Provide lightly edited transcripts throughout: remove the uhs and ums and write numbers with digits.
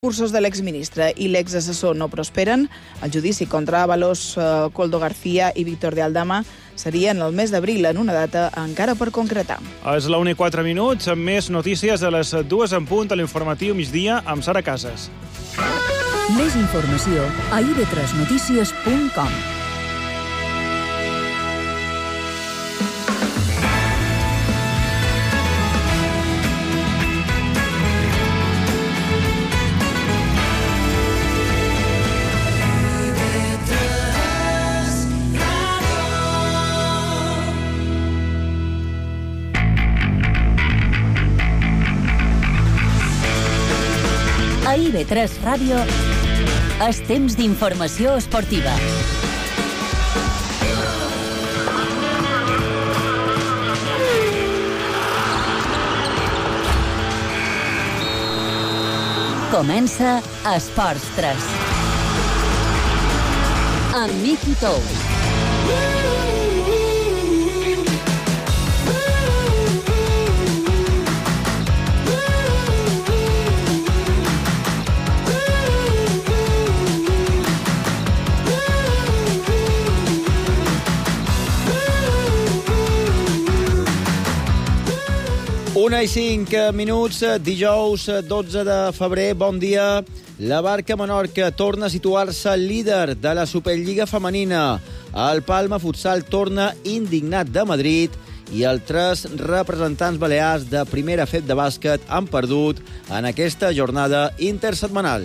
Cursos de l'exministre i l'exassessor no prosperen. El judici contra Ábalos, Koldo García i Víctor de Aldama seria en el mes d'abril, en una data encara per concretar. És la 1:04, amb més notícies a les 2 en punt a l'informatiu migdia amb Sara Casas. Més informació a ib3notícies.com. A IB3 Ràdio és temps d'informació esportiva. Comença Esports 3. Amb Miki Tous. Una i 5 minuts, dijous 12 de febrer, bon dia. La Barca Menorca torna a situar-se líder de la Superliga femenina. El Palma Futsal torna indignat de Madrid i els 3 representants balears de primera FEB de bàsquet han perdut en aquesta jornada intersetmanal.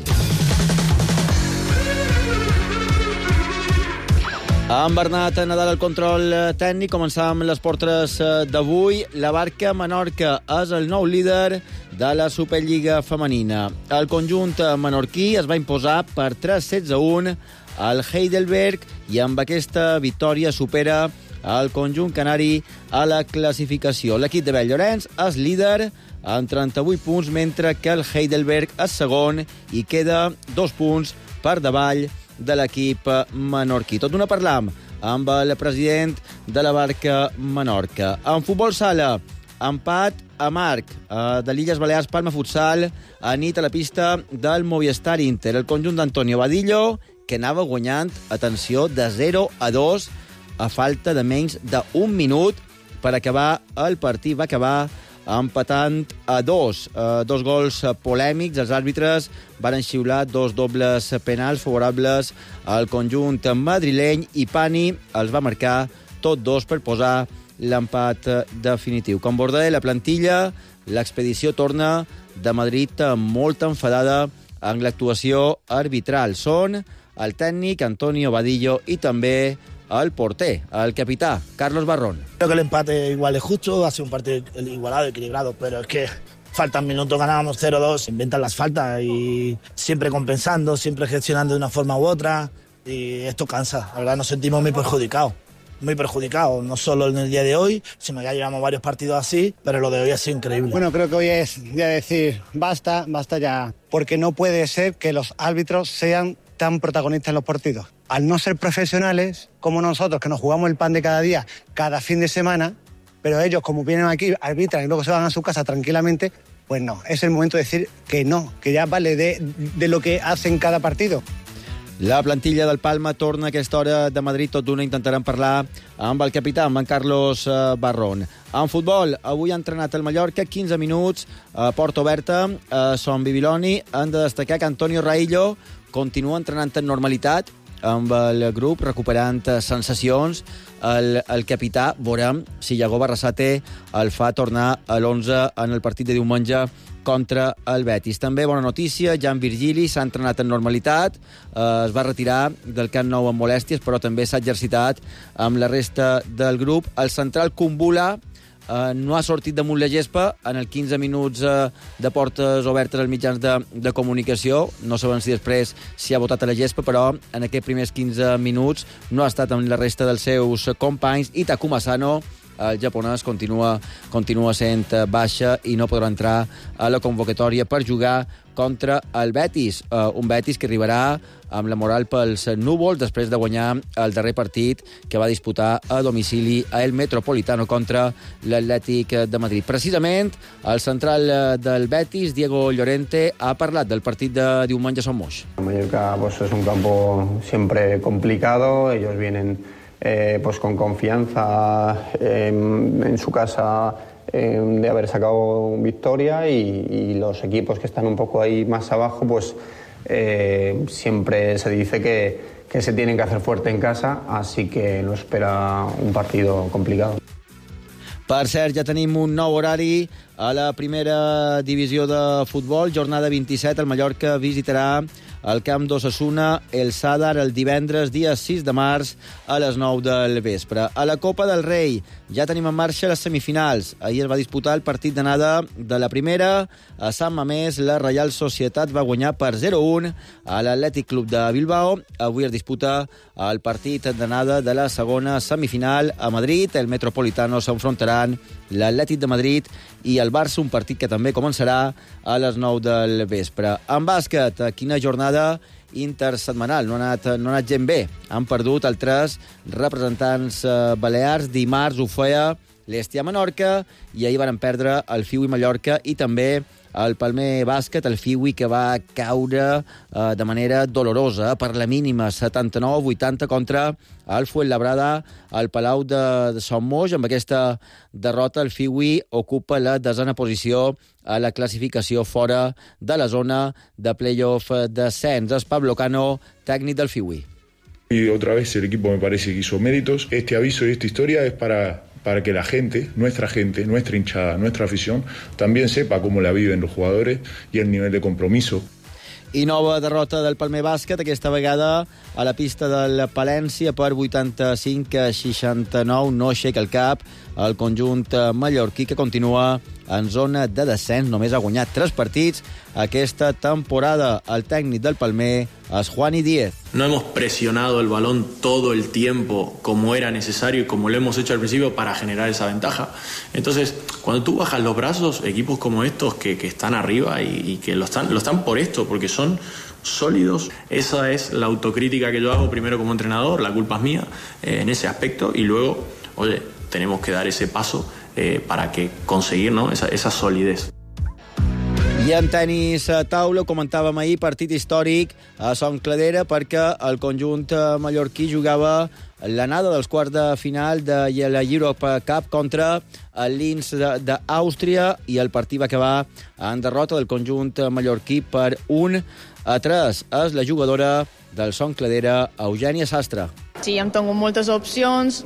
Amb Bernat Nadal al control tècnic, començam les portres d'avui. La Barca Menorca és el nou líder de la Superliga femenina. El conjunt menorquí es va imposar per 3-16-1 al Heidelberg i amb aquesta victòria supera el conjunt canari a la classificació. L'equip de Bell Llorenç és líder amb 38 punts, mentre que el Heidelberg és segon i queda 2 punts per davall de l'equip menorquí. Tot d'una parlam amb el president de la Barca Menorca. En futbol sala, empat amarg de l'Illes Balears Palma Futsal a nit a la pista del Movistar Inter. El conjunt d'Antonio Badillo, que anava guanyant, atenció, de 0-2 a falta de menys d'un minut per acabar el partit. Va acabar empatant a 2. 2 gols polèmics. Els àrbitres van xiular 2 dobles penals favorables al conjunt madrileny i Pani els va marcar tot 2 per posar l'empat definitiu. Com Bordet, la plantilla, l'expedició torna de Madrid molt enfadada amb l'actuació arbitral. Són el tècnic Antonio Badillo i també el porter, el capità, Carlos Barrón. Creo que el empate igual es justo, ha sido un partido igualado, equilibrado, pero es que faltan minutos, ganábamos 0-2, inventan las faltas y siempre compensando, siempre gestionando de una forma u otra, y esto cansa. La verdad nos sentimos muy perjudicados, no solo en el día de hoy, sino ya llevamos varios partidos así, pero lo de hoy ha sido increíble. Bueno, creo que hoy es día de decir basta ya, porque no puede ser que los árbitros sean tan protagonistas en los partidos. Al no ser profesionales, como nosotros, que nos jugamos el pan de cada día, cada fin de semana, pero ellos, como vienen aquí, arbitran y luego se van a su casa tranquilamente, pues no, es el momento de decir que no, que ya vale de lo que hacen cada partido. La plantilla del Palma torna a aquesta hora de Madrid. Tot d'una intentarem parlar amb el capità, amb en Carlos Barrón. En futbol, avui ha entrenat el Mallorca 15 minuts a porta oberta a Son Bibiloni. Han de destacar que Antonio Raillo continua entrenant en normalitat amb el grup, recuperant sensacions. El capità, veurem si Iago Barrasate el fa tornar a l'11 en el partit de diumenge contra el Betis. També bona notícia, Jan Virgili s'ha entrenat en normalitat, es va retirar del Camp Nou amb molèsties, però també s'ha exercitat amb la resta del grup. El central Kumbula no ha sortit damunt la gespa en els 15 minuts de portes obertes als mitjans de comunicació. No sabem si després s'hi ha votat a la gespa, però en aquests primers 15 minuts no ha estat amb la resta dels seus companys. I Takuma Asano el japonès continua sent baixa i no podrà entrar a la convocatòria per jugar contra el Betis. Un Betis que arribarà amb la moral pels núvols després de guanyar el darrer partit que va disputar a domicili a El Metropolitano contra l'Atlètic de Madrid. Precisament, el central del Betis, Diego Llorente, ha parlat del partit de diumenge a Son Moix. Mallorca pues, es un campo siempre complicado, ellos vienen pues con confianza en su casa de haber sacado victoria y los equipos que están un poco ahí más abajo pues siempre se dice que se tienen que hacer fuerte en casa, así que nos espera un partido complicado. Per cert, ja tenim un nou horari a la primera divisió de futbol. Jornada 27, el Mallorca visitarà el camp d'Osasuna, el Sadar, el divendres, dia 6 de març, a les 9 del vespre. A la Copa del Rei ja tenim en marxa les semifinals. Ahir es va disputar el partit d'anada de la primera. A Sant Mamés, la Reial Societat va guanyar per 0-1 a l'Atlètic Club de Bilbao. Avui es disputa el partit d'anada de la segona semifinal a Madrid. El Metropolitano s'enfrontaran l'Atlètic de Madrid i el Barça, un partit que també començarà a les 9 del vespre. En bàsquet, quina jornada intersetmanal, no ha anat gent bé. Han perdut els 3 representants balears. Dimarts ho feia l'Estia Menorca i ahir van perdre el Fiui Mallorca i també el Palmer Bàsquet, el Fiui, que va caure de manera dolorosa per la mínima 79-80 contra el Fuenlabrada al Palau de Son Moix. Amb aquesta derrota, el Fiui ocupa la 10a posició a la classificació fora de la zona de playoff descens. És Pablo Cano, tècnic del Fiui. Y otra vez el equipo me parece que hizo méritos. Este aviso y esta historia es para que la gente, nuestra hinchada, nuestra afición, también sepa cómo la viven los jugadores y el nivel de compromiso. I nova derrota del Palmer Bàsquet, aquesta vegada a la pista del Palència per 85-69. No aixeca el cap el conjunt mallorquí, que continua en zona de descens. Només ha guanyat 3 partits aquesta temporada. El tècnic del Palmer es Juani Díez. No hemos presionado el balón todo el tiempo como era necesario y como lo hemos hecho al principio para generar esa ventaja. Entonces, cuando tú bajas los brazos, equipos como estos que están arriba y que lo están por esto, porque son sólidos, esa es la autocrítica que yo hago primero como entrenador, la culpa es mía en ese aspecto, y luego, oye, tenemos que dar ese paso para que conseguir, ¿no?, esa solidez. I en tenis taula, comentàvem ahir, partit històric a Son Cladera perquè el conjunt mallorquí jugava l'anada dels quarts de final de la Europe Cup contra el Linz d'Àustria i el partit va acabar en derrota del conjunt mallorquí per 1-3. És la jugadora del Son Cladera, Eugènia Sastre. Sí, hem tingut moltes opcions.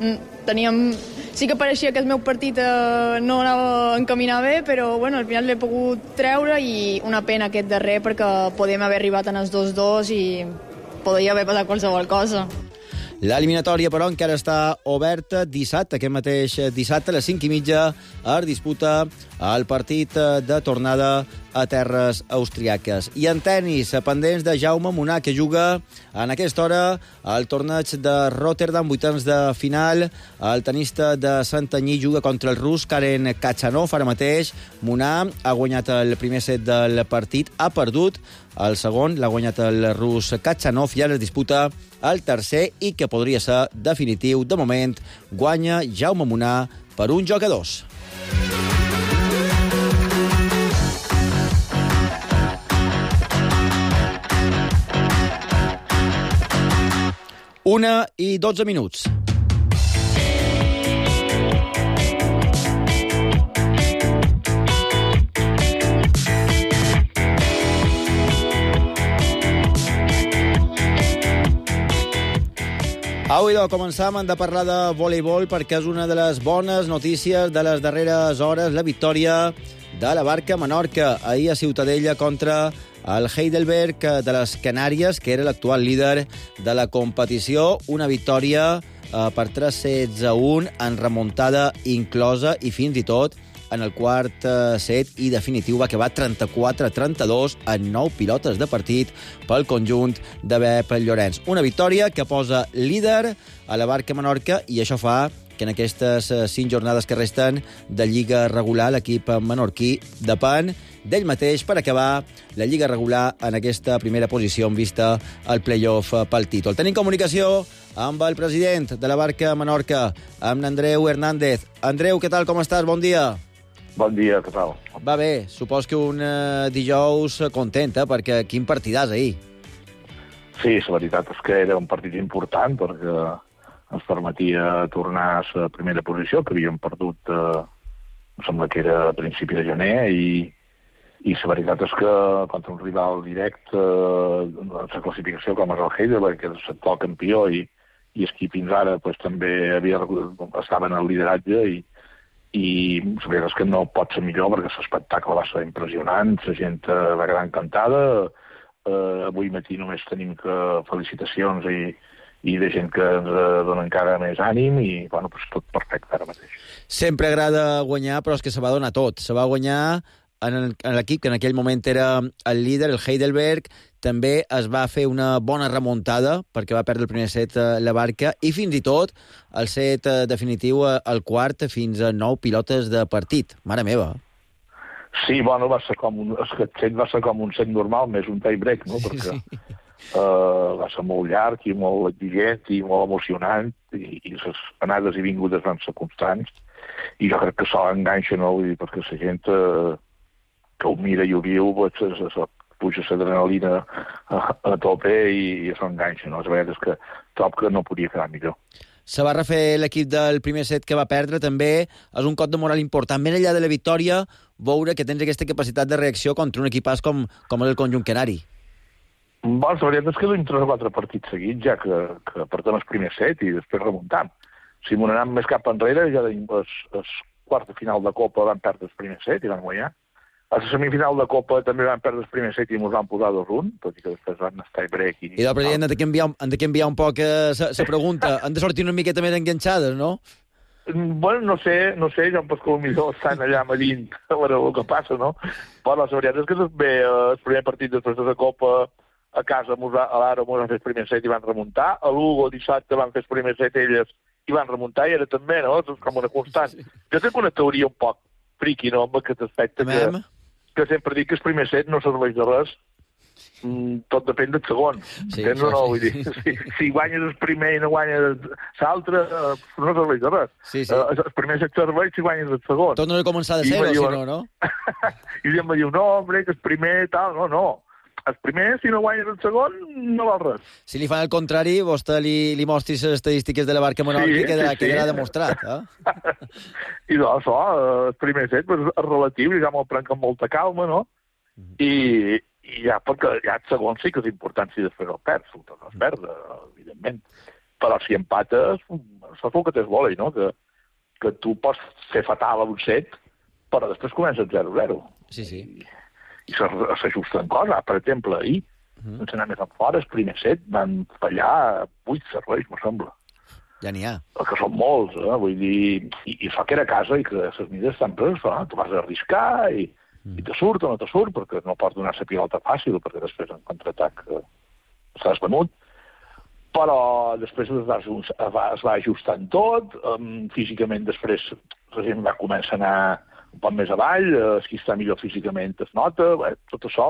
Sí que pareixia que el meu partit no anava a encaminar bé, però bueno, al final l'he pogut treure i una pena aquest darrer perquè podem haver arribat en els 2-2 i podria haver passat qualsevol cosa. L'eliminatòria, però, encara està oberta. Dissabte, aquest mateix dissabte, a les 5:30, es disputa el partit de tornada a terres austriaques. I en tenis, pendents de Jaume Munar, que juga en aquesta hora al torneig de Rotterdam, vuitens de final. El tenista de Santanyí juga contra el rus Karen Khachanov. Ara mateix Munar ha guanyat el primer set del partit, ha perdut el segon, l'ha guanyat el rus Khachanov, i ara es disputa el tercer i que podria ser definitiu. De moment guanya Jaume Munar per 1-2. Una i 12 minuts. Avui començam de parlar de voleibol perquè és una de les bones notícies de les darreres hores, la victòria de la Barca Menorca ahir a Ciutadella contra el Heidelberg de les Canàries, que era l'actual líder de la competició. Una victòria per 3-1 en remuntada inclosa i fins i tot en el quart set i definitiu va acabar 34-32 en 9 pilotes de partit pel conjunt de Pep Llorenç. Una victòria que posa líder a la Barca Menorca i això fa que en aquestes 5 jornades que resten de Lliga regular l'equip menorquí depèn d'ell mateix per acabar la Lliga regular en aquesta primera posició en vista al play-off pel títol. Tenim comunicació amb el president de la Barca Menorca, amb Andreu Hernández. Andreu, què tal, com estàs? Bon dia. Bon dia, què tal? Va bé, supos que un dijous content, perquè quin partidàs ahir. Sí, la veritat és que era un partit important perquè ens permetia tornar a la primera posició, que havíem perdut, em sembla que era a principi de gener, i la veritat és que contra un rival directe en la classificació com és el Heidelberg, que és l'actual campió, i és qui fins ara també estava en el lideratge, i la veritat és que no pot ser millor perquè l'espectacle va ser impressionant, la gent va quedar encantada. Avui matí només tenim felicitacions i de gent que ens dona encara més ànim, i bueno, tot perfecte ara mateix. Sempre agrada guanyar, però és que se va donar tot. Se va guanyar en l'equip que en aquell moment era el líder, el Heidelberg. També es va fer una bona remuntada perquè va perdre el primer set la Barca, i fins i tot el set definitiu al quart fins a 9 pilotes de partit. Mare meva! Sí, bueno, va ser com un set normal, més un tie break, no? Perquè va ser molt llarg i molt exigent i molt emocionant, i les anades i vingudes van ser constants, i jo crec que això enganxa, no? Perquè la gent que ho mira i ho viu, puja l'adrenalina a tope i això enganxa, no? La veritat és que trobo que no podia quedar millor. Se va refer l'equip del primer set que va perdre, també és un cop de moral important. Més enllà de la victòria, veure que tens aquesta capacitat de reacció contra un equipàs com el conjunt canari. Bon, la veritat és que duim 3 o 4 partits seguits, ja que perdem el primer set i després remuntam. Si m'ho anem més cap enrere, ja tenim el quart de final de Copa van perdre el primer set i van guanyar. A la semifinal de Copa també van perdre el primer set i ens van posar 2-1, tot i que després van estar i break. I del president han de canviar un poc la pregunta. Han de sortir una miqueta més enganxades, no? Bueno, no sé, jo em penso que potser estan allà medint a veure el que passa, no? Però la veritat és que ve el primer partit després de la Copa a casa, a l'Aro van fer el primer set i van remuntar, a l'Hugo dissabte van fer el primer set elles i van remuntar, i ara també, no? És com una constant. Jo tinc una teoria un poc friqui, no?, amb aquest aspecte que sempre dic que el primer set no serveix de res, tot depèn del segon. Sí, no, vull dir, si guanyes el primer i no guanyes l'altre, no serveix de res. Sí. El primer set serveix si guanyes el segon. Tot no ha de començar de zero, si no, no? I ell em diu, no, hombre, que el primer tal, no. El primer, si no guanyes el segon, no val res. Si li fan el contrari, vostè li mostri les estadístiques de la Barca Menorca, quedarà demostrat. I doncs, el primer set és relatiu, ja me'l prenc amb molta calma, no? I ja, perquè ja el segon sí que és important si després el perds, no es perd, evidentment. Però si empates, això és el que tens vòlei, no? Que tu pots fer fatal a un set, però després comença el 0-0. Sí. I s'ajusten coses. Per exemple, ahir, sense anar més enfora, el primer set van fallar 8 serveis, me sembla. Ja n'hi ha. Que són molts, vull dir, i això que era a casa i que les mides estan preses, tu vas a arriscar i te surt o no te surt, perquè no pots donar la pilota fàcil, perquè després en contraatac estàs venut. Però després es va ajustant tot, físicament després la gent va començar a anar un poc més avall, qui està millor físicament es nota, tot això,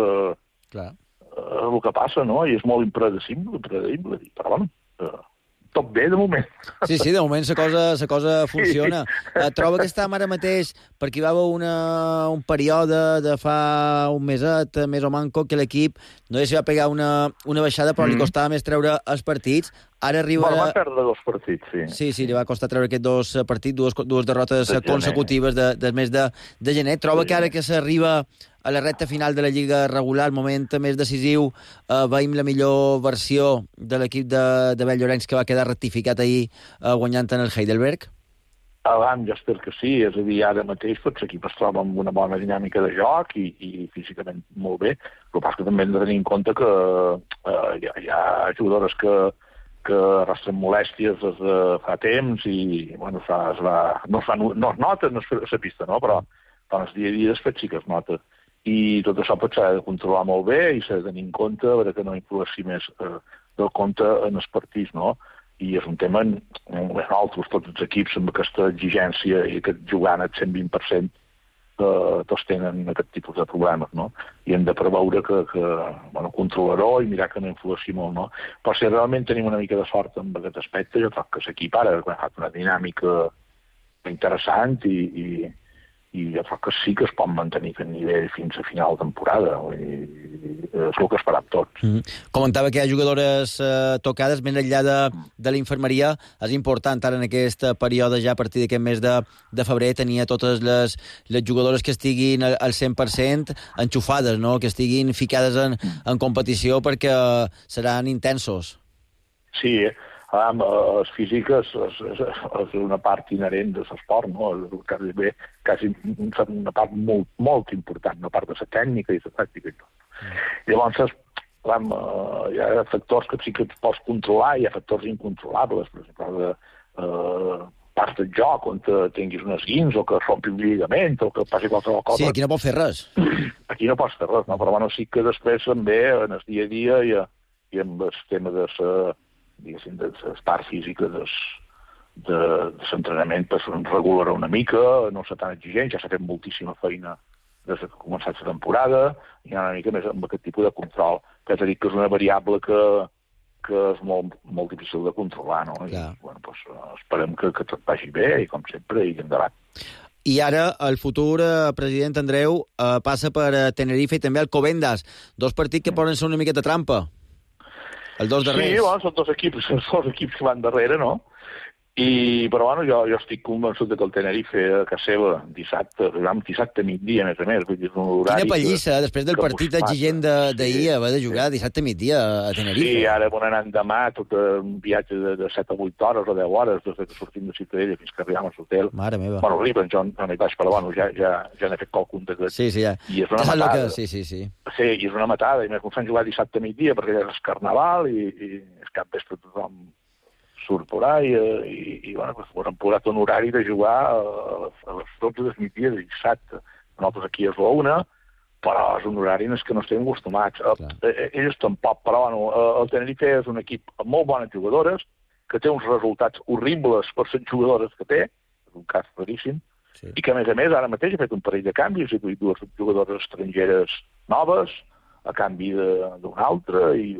el que passa, no? I és molt impredecible, però bueno, tot bé de moment. Sí, de moment la cosa funciona. Troba que està ara mateix, perquè hi va haver un període de fa un meset, més o manco, que l'equip no sé si va pegar una baixada, però li costava més treure els partits. Ara arriba... Va perdre 2 partits, sí. Sí, li va costar treure aquests 2 partits, dues derrotes consecutives del mes de gener. Troba que ara que s'arriba a la recta final de la Lliga regular, el moment més decisiu, veiem la millor versió de l'equip de Bell Llorenç, que va quedar ratificat ahir guanyant en el Heidelberg? Jo espero que sí, és a dir, ara mateix l'equip es troba amb una bona dinàmica de joc i físicament molt bé. El que passa que també hem de tenir en compte que hi ha jugadores que arrastren molèsties des de fa temps i bueno, no es nota en la pista, no? Però el dia a dia després sí que es nota. I tot això s'ha de controlar molt bé i s'ha de tenir en compte, a veure que no influeixi més del compte en els partits, no? i és un tema, nosaltres, tots els equips, amb aquesta exigència i aquest jugant al 120%, tots tenen aquest tipus de problemes, no? I hem de preveure que controlar-ho i mirar que no influeixi molt, no? Però si realment tenim una mica de sort amb aquest aspecte, jo crec que l'equip ara ha fet una dinàmica interessant i jo crec que sí que es pot mantenir aquest nivell fins a final de temporada. És el que esperam tots. Comentava que hi ha jugadores tocades, més enllà de la infermeria. És important ara en aquest període, ja a partir d'aquest mes de febrer, tenir totes les jugadores que estiguin al 100% enxufades, no? Que estiguin ficades en competició, perquè seran intensos. Sí, les físiques és una part inherent de l'esport, no? Quasi una part molt important, una part de la tècnica i la tàctica i tot. Llavors, hi ha factors que sí que els pots controlar, hi ha factors incontrolables, per exemple, parts del joc on tinguis un esguins o que rompi un lligament o que passi qualsevol cosa. Sí, aquí no pots fer res. Aquí no pots fer res, no? Però sí que després també en el dia a dia i amb el tema de les parts físiques de l'entrenament pues, regular una mica, no ser tan exigent, ja s'ha fet moltíssima feina des que ha començat la temporada, i hi ha una mica més amb aquest tipus de control, que és a dir, que és una variable que és molt difícil de controlar, no? I, esperem que tot vagi bé, i com sempre, i endavant. I ara el futur president Andreu passa per Tenerife i també Alcobendas, dos partits que poden ser una miqueta trampa. Els dos darrers. Sí, són dos equips que van darrere, no? Però jo estic convençut que el Tenerife a casa seva dissabte a migdia, a més. Quina pallissa, després del partit exigent d'ahir, va de jugar dissabte a migdia a Tenerife. Sí, ara van anar demà tot un viatge de 7 a 8 hores o 10 hores des que sortim de Ciutadella fins que arribem a l'hotel. Mare meva. Bueno, arriben, jo no hi vaig, però ja n'he fet qualcun d'aquests. Sí, ja. I és una matada. Sí. Sí, i és una matada, i més com s'han jugat dissabte a migdia perquè ja és carnaval i és cap vespre tothom surt por ahí i han posat un horari de jugar a les 12 del migdia de dissabte. Nosaltres aquí és l'1, però és un horari en què no estem acostumats. Ells tampoc, però el Tenerife és un equip amb molt bones jugadores, que té uns resultats horribles per les jugadores que té, és un cas raríssim, i que a més ara mateix ha fet un parell de canvis, ha duit dues jugadores estrangeres noves, a canvi d'un altre, i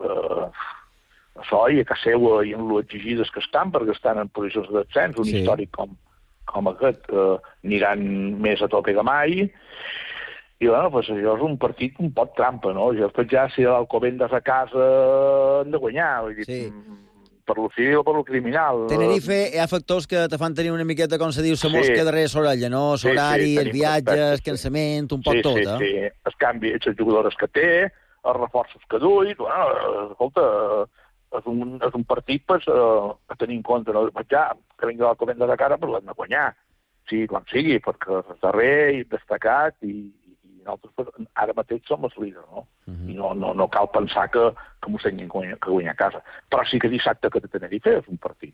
això, i a casa seva i en lo exigides que estan, perquè estan en posicions d'ascens, un històric com aquest, aniran més a tope que mai, i això és un partit un pot trampa, no? Després ja, si l'Alcobendas a casa han de guanyar, vull dir, per lo civil o per lo criminal. Tenerife hi ha factors que te fan tenir una miqueta, com se diu, la mosca darrere l'orella, no? L'horari, els viatges, el cansament, un poc tot, eh? Sí, els canvis, les jugadores que té, els reforços que duit, escolta, és un partit a tenir en compte, no? Ja, que vingui l'Alcobendas de cara, però l'hem de guanyar, sí, quan sigui, perquè és darrer i destacat, i nosaltres ara mateix som els líders, no? I no cal pensar que m'ho tinguin que guanyar a casa. Però sí que dissabte que Tenerife és un partit,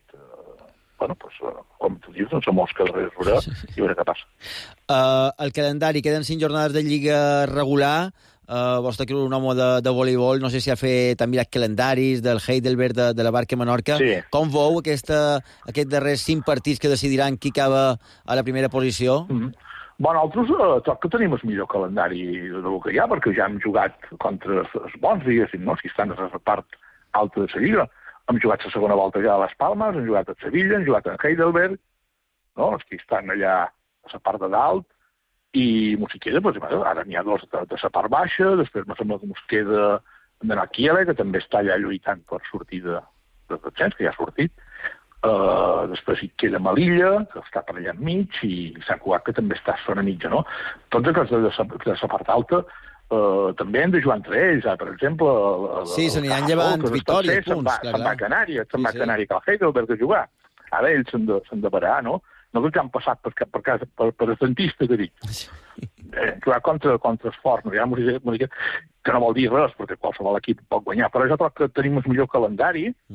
com tu dius, sense mosca darrere i veure què passa. El calendari, queden 5 jornades de Lliga regular. Vostè que és un home de voleibol, no sé si ha fet també els calendaris del Heidelberg, de la Barca Menorca. Sí. Com veu aquests darrers 5 partits que decidiran qui acaba a la primera posició? Nosaltres crec que tenim el millor calendari del que hi ha, perquè ja hem jugat contra els bons, diguéssim, no? Si estan a la part alta de la Lliga. Hem jugat la segona volta ja a les Palmes, hem jugat a Sevilla, hem jugat a Heidelberg, no? Els que estan allà a la part de dalt, i ens queda, ara n'hi ha dos de la part baixa, després me sembla que ens queda d'anar a Kiele, que també està allà lluitant per sortir de descens, que ja ha sortit. Després hi queda Melilla, que està per allà enmig, i Sant Cugat, que també està a la mitja, no? Tots aquests de la part alta també hem de jugar entre ells, per exemple... Sí, se n'hi han llevat victòries, punts, clar. Se'n va a Canàries, que el Heidelberg a jugar. Ara ells s'han de parar, no? Nosaltres ja han passat per el dentista, que dic. Jugar contra els forts, que no vol dir res, perquè qualsevol equip pot guanyar. Però jo crec que tenim el millor calendari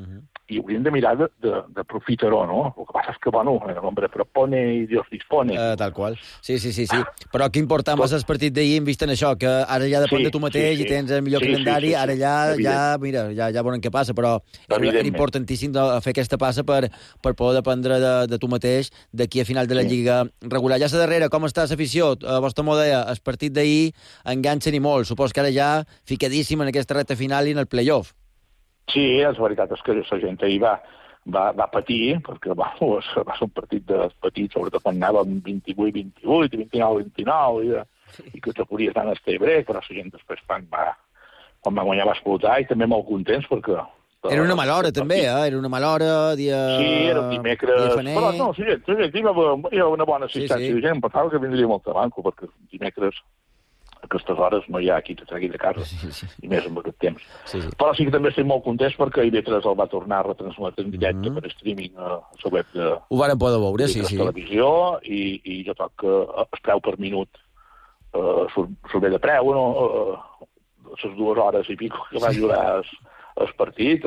i hauríem de mirar de profitar-ho, no? El que passa és que, bueno, el hombre propone i Dios dispone. Tal qual. Sí. Però que important va ser el partit d'ahir en vista en això, que ara ja depèn de tu mateix i tens el millor calendari, ara ja veurem què passa, però era importantíssim fer aquesta passa per poder dependre de tu mateix d'aquí a final de la Lliga regular. Ja a darrere, com està l'afició? Vostè m'ho deia, el partit d'ahir enganxen i molt. Supos que ara ja ficadíssim en aquesta recta final i en el play-off. Sí, la veritat és que la gent ahir va patir, perquè va ser un partit petit, sobretot quan anàvem 28-28, 29-29, i que te podies anar a Estebre, però la gent després quan va guanyar va explotar, i també molt contents perquè... Era una mala hora, també, Era una mala hora, dia... Sí, era un dimecres... Però no, la gent hi havia una bona assistència. La gent em pensava que vindria molt a banco, perquè dimecres a aquestes hores no hi ha qui te tregui de casa, i més en aquest temps. Però sí que també estic molt contents perquè IB3 el va tornar a retransmetre en directe per streaming a la web de... Ho varen poder veure, sí. Televisió, i jo trobo que el preu per minut surt bé de preu, no? Les 2 hores i pico que va durar el partit,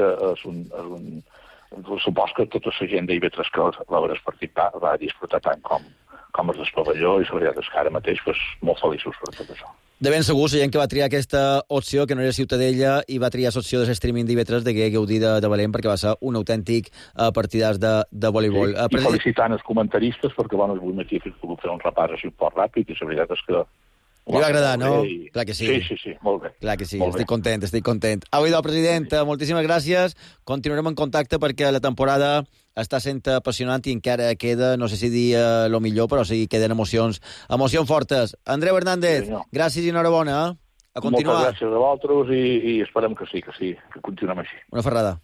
supos que tota la gent d'IB3 que va veure el partit va disfrutar tant com els del pavelló, i la veritat és que ara mateix molt feliços per tot això. De ben segur, la gent que va triar aquesta opció, que no era Ciutadella, i va triar l'opció de streaming d'IV3, de gaudir de valent, perquè va ser un autèntic partidàs de voleibol. I felicitant els comentaristes, perquè avui matí he pogut fer un repàs així un poc ràpid, i la veritat és que... Li va agradar, no? Clar que sí. Sí, molt bé. Clar que sí, estic content. Avui, president, moltíssimes gràcies. Continuarem en contacte perquè la temporada està sent apassionant i encara queda, no sé si dir el millor, però sí queden emocions fortes. Andreu Hernández, gràcies i enhorabona. A continuar. Moltes gràcies a vosaltres i esperem que sí, que continuem així. Una ferrada.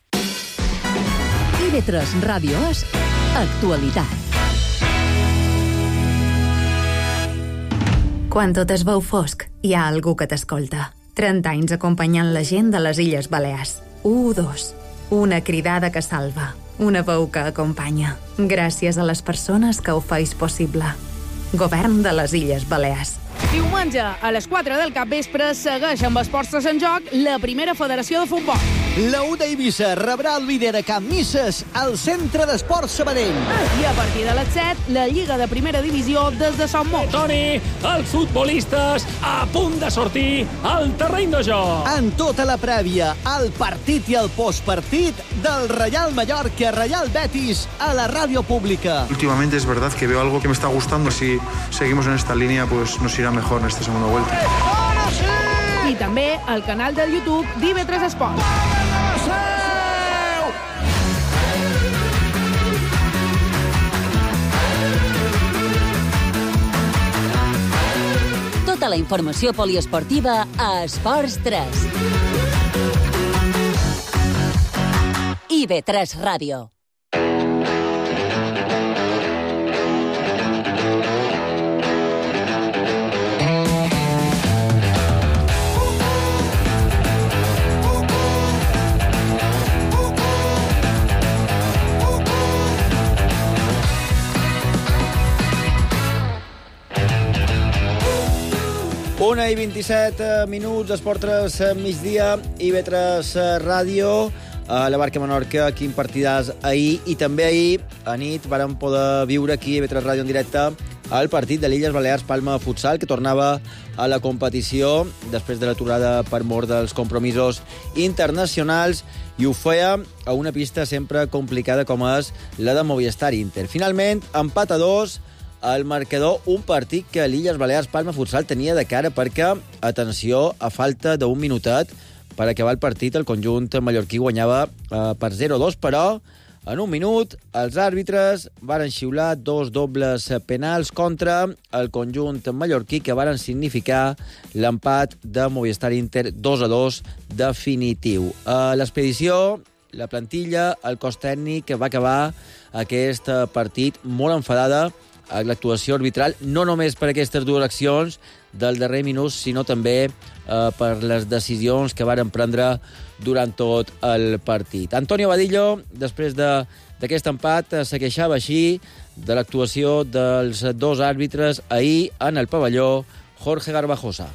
IB3 Ràdio és actualitat. Quan tot es veu fosc, hi ha algú que t'escolta. 30 anys acompanyant la gent de les Illes Balears. 1, 2. Una cridada que salva. Una veu que acompanya. Gràcies a les persones que ho feis possible. Govern de les Illes Balears. Diumenge, a les 4 del capvespre, segueix amb Esports 3 en joc la primera federació de futbol. La U d'Eivissa rebrà el líder a Camp Misses al Centre d'Esports Sabadell. I a partir de les 7, la Lliga de Primera Divisió des de Sant Mot. Toni, els futbolistes a punt de sortir al terreny de joc. En tota la prèvia, el partit i el postpartit del Real Mallorca, Real Betis, a la ràdio pública. Últimamente es verdad que veo algo que me está gustando. Si seguimos en esta línea, pues nos irá mejor en esta segunda vuelta. I també al canal del YouTube d'IB3 Esports. Tota la informació poliesportiva a Esports 3. IB3 Ràdio. Una i 27 minuts, Esport 3 migdia, IB3 Ràdio, la Barca Menorca, quin partidàs ahir, i també ahir a nit vàrem poder viure aquí a IB3 Ràdio en directe el partit de l'Illes Balears Palma Futsal, que tornava a la competició després de l'aturada per mort dels compromisos internacionals, i ho feia a una pista sempre complicada com és la de Movistar Inter. Finalment, empat a 2, el marcador, un partit que l'Illes Balears Palma Futsal tenia de cara perquè, atenció, a falta d'un minutet per acabar el partit, el conjunt mallorquí guanyava per 0-2, però en un minut els àrbitres varen xiular 2 dobles penals contra el conjunt mallorquí que varen significar l'empat de Movistar Inter 2-2 definitiu. L'expedició, la plantilla, el cos tècnic va acabar aquest partit molt enfadada a l'actuació arbitral, no només per aquestes 2 accions del darrer minut, sinó també per les decisions que varen prendre durant tot el partit. Antonio Vadillo, després d'aquest empat, se queixava així de l'actuació dels 2 àrbitres ahir en el pavelló Jorge Garbajosa.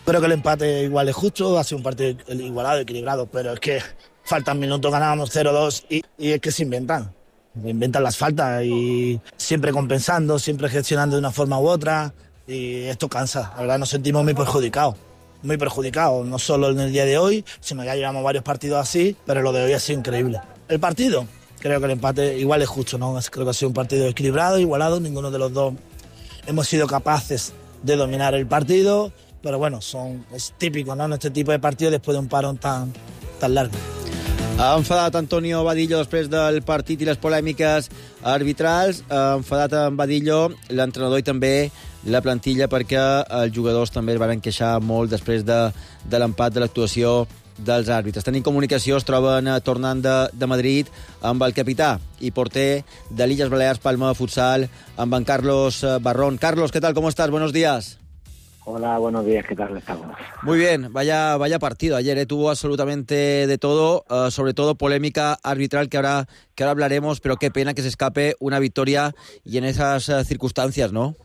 Creo que el empate igual es justo, ha sido un partido igualado, equilibrado, pero es que faltan minutos, ganábamos 0-2 y es que se inventan las faltas y siempre compensando, siempre gestionando de una forma u otra y esto cansa. La verdad nos sentimos muy perjudicados, no solo en el día de hoy, sino ya llevamos varios partidos así, pero lo de hoy ha sido increíble. El partido, creo que el empate igual es justo, ¿no? Creo que ha sido un partido equilibrado, igualado, ninguno de los dos hemos sido capaces de dominar el partido, pero bueno, es típico, ¿no? En este tipo de partidos después de un parón tan largo. Ha enfadat Antonio Vadillo després del partit i les polèmiques arbitrals. Ha enfadat en Vadillo, l'entrenador i també la plantilla, perquè els jugadors també es van queixar molt després de l'empat de l'actuació dels àrbitres. Tenim comunicació, es troben tornant de Madrid amb el capità i porter de l'Illes Balears Palma Futsal, amb en Carlos Barrón. Carlos, ¿qué tal? ¿Cómo estás? Buenos días. Hola, buenos días, ¿qué tal estamos? Muy bien, vaya partido ayer, tuvo absolutamente de todo, sobre todo polémica arbitral que ahora hablaremos, pero qué pena que se escape una victoria y en esas circunstancias, ¿no?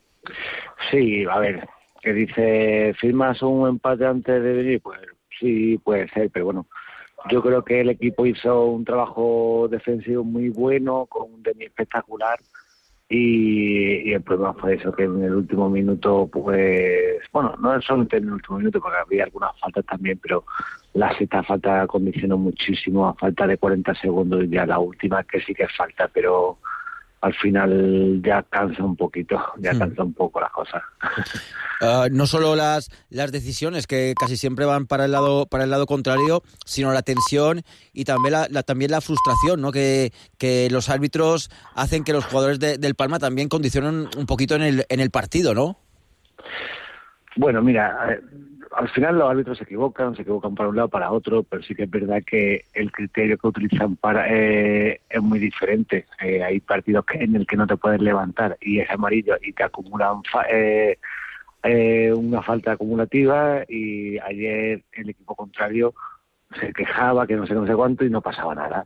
Sí, a ver, que dice, ¿firmas un empate antes de venir? Pues sí, puede ser, pero bueno, yo creo que el equipo hizo un trabajo defensivo muy bueno, con un demi espectacular. Y el problema fue eso, que en el último minuto, pues, bueno, no solamente en el último minuto, porque había algunas faltas también, pero la sexta falta condicionó muchísimo, a falta de 40 segundos, ya la última que sí que es falta, pero al final ya cansa un poquito, cansa un poco las cosas. No solo las decisiones, que casi siempre van para el lado contrario, sino la tensión y también la frustración, ¿no? Que los árbitros hacen que los jugadores del Palma también condicionen un poquito en el partido, ¿no? Bueno, mira, al final los árbitros se equivocan para un lado, para otro, pero sí que es verdad que el criterio que utilizan es muy diferente. Hay partidos en el que no te puedes levantar y es amarillo y te acumulan una falta acumulativa, y ayer el equipo contrario se quejaba que no sé cuánto y no pasaba nada.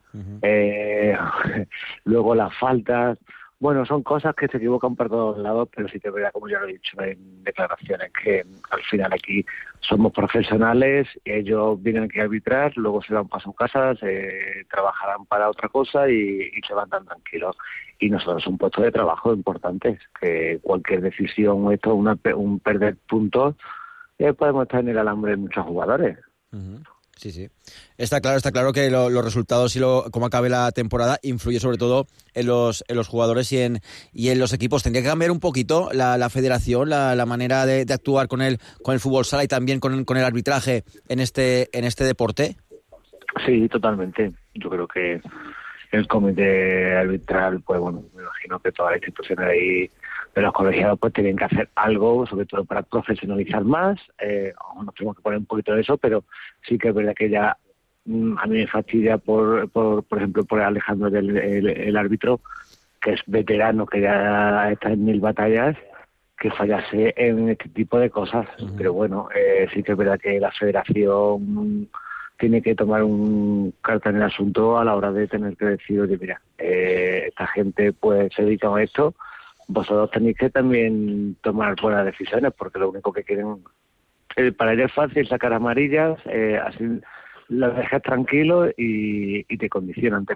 Luego las faltas, bueno, son cosas que se equivocan por todos lados, pero sí que es verdad, como ya lo he dicho en declaraciones, que al final aquí somos profesionales, ellos vienen aquí a arbitrar, luego se van para su casa, se trabajarán para otra cosa y se van tan tranquilos. Y nosotros es un puesto de trabajo importante, que cualquier decisión, esto, un perder puntos, podemos estar en el alambre de muchos jugadores. Sí. Está claro que los resultados y cómo acabe la temporada influye sobre todo en los jugadores y en los equipos. Tendría que cambiar un poquito la federación, la manera de actuar con el fútbol sala y también con el arbitraje en este deporte. Sí, totalmente. Yo creo que el comité arbitral, pues bueno, me imagino que todas las instituciones ahí de los colegiados pues tienen que hacer algo, sobre todo para profesionalizar más. Nos tenemos que poner un poquito de eso, pero sí que es verdad que ya a mí me fastidia por ejemplo, por Alejandro, el árbitro, que es veterano, que ya está en 1000 batallas, que fallase en este tipo de cosas. Pero bueno, sí que es verdad que la federación tiene que tomar un carta en el asunto a la hora de tener que decir, oye, mira, esta gente pues se dedica a esto, vosotros tenéis que también tomar buenas decisiones, porque lo único que quieren, para ellos es fácil sacar amarillas, así los dejas tranquilos y te condicionan.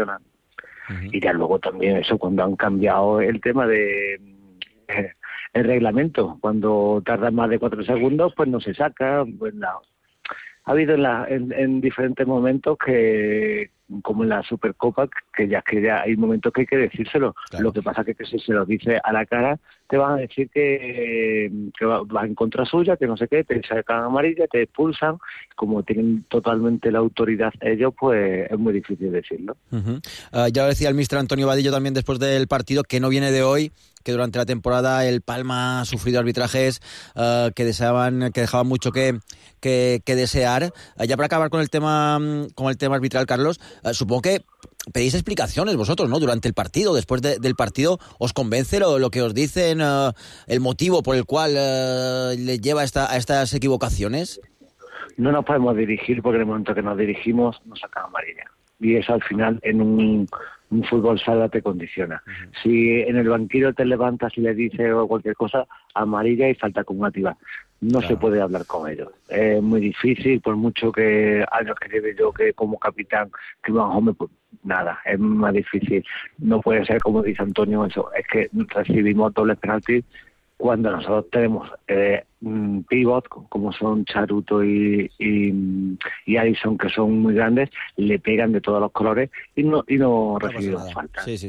Y ya luego también eso, cuando han cambiado el tema de el reglamento, cuando tardan más de 4 segundos, pues no se saca, pues nada. Ha habido en diferentes momentos que, como en la Supercopa, que ya hay momentos que hay que decírselo. Claro. Lo que pasa es que si se lo dice a la cara, te van a decir que vas en contra suya, que no sé qué, te sacan amarilla, te expulsan. Como tienen totalmente la autoridad ellos, pues es muy difícil decirlo. Ya lo decía el míster Antonio Vadillo también después del partido, que no viene de hoy, que durante la temporada el Palma ha sufrido arbitrajes que dejaban mucho que desear. Ya para acabar con el tema arbitral, Carlos, supongo que pedís explicaciones vosotros, ¿no? Durante el partido, después del partido, ¿os convence lo que os dicen, el motivo por el cual le lleva a estas equivocaciones? No nos podemos dirigir, porque en el momento que nos dirigimos nos sacan amarilla. Y eso al final en un fútbol sala te condiciona. Si en el banquillo te levantas y le dices cualquier cosa, amarilla y falta acumulativa. no se puede hablar con ellos. Es muy difícil, por mucho que años que lleve yo que como capitán, que Juanjome, pues nada, es más difícil. No puede ser como dice Antonio, eso es que recibimos dobles penaltis cuando nosotros tenemos pivot, como son Charuto y Alisson, que son muy grandes, le pegan de todos los colores y no recibimos falta. Sí.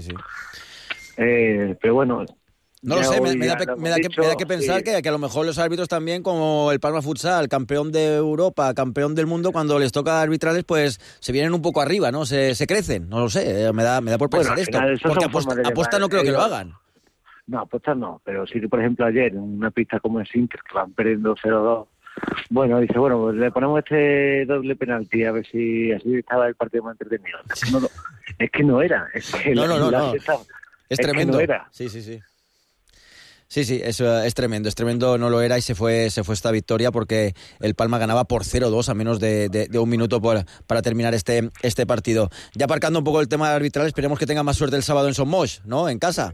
Pero bueno... No lo sé, me da que pensar que a lo mejor los árbitros también, como el Palma Futsal, campeón de Europa, campeón del mundo, cuando les toca arbitrales, pues se vienen un poco arriba, ¿no? Se crecen, no lo sé, me da por pensar esto. Porque aposta no creo que lo hagan. No, apostar no, pero sí que, por ejemplo, ayer, en una pista como es Inter, que van perdiendo 0-2, bueno, dice, pues le ponemos este doble penalti, a ver si así estaba el partido más entretenido. Es que no era. Es que no. Es tremendo. Que no era. Sí. Sí, eso es tremendo, no lo era y se fue esta victoria porque el Palma ganaba por 0-2 a menos de un minuto para terminar este partido. Ya aparcando un poco el tema arbitral, esperemos que tenga más suerte el sábado en Son Moix, ¿no? En casa.